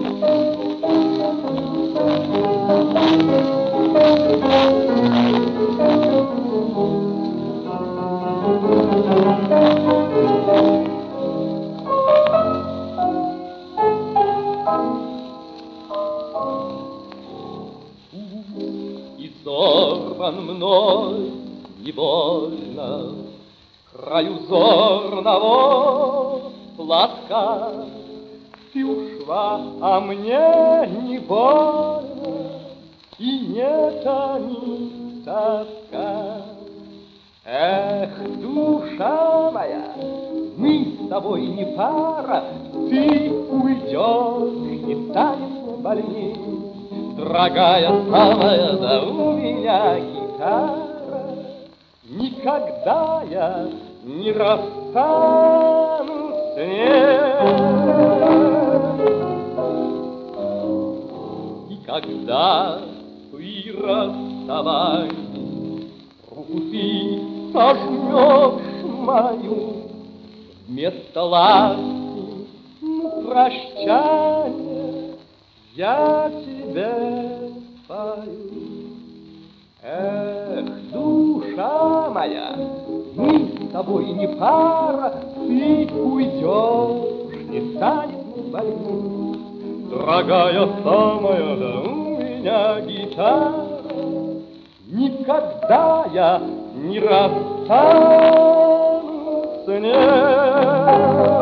Изорван мной невольно краю зорного платка. Ты ушла, а мне не больно, и не томит тоска. Эх, душа моя, мы с тобой не пара, ты уйдешь, и станет больней. Дорогая самая, да у меня гитара, никогда я не расстанусь с ней. И когда при расставании руку ты сожмешь мою, вместо ласки, прощания я тебе пою. Эх, душа моя, мы с тобой не пара, ты уйдешь, не станет больной. Дорогая самая, да у меня гитара, никогда я не расстанусь с ней.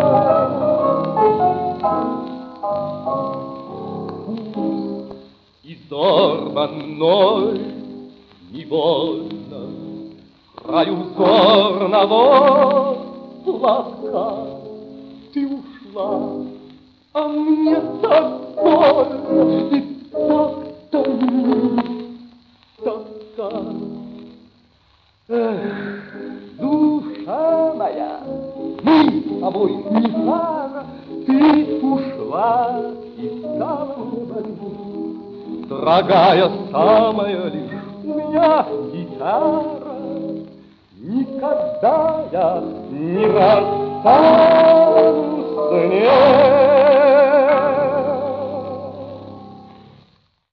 Изорван мной невольно краю зорного платка. Ты ушла, а мне так больно и так томит тоска. Эх, душа моя, мы с тобой не пара, ты ушла и стала мне больной. Дорогая самая, лишь у меня гитара, никогда я не расстанусь с ней.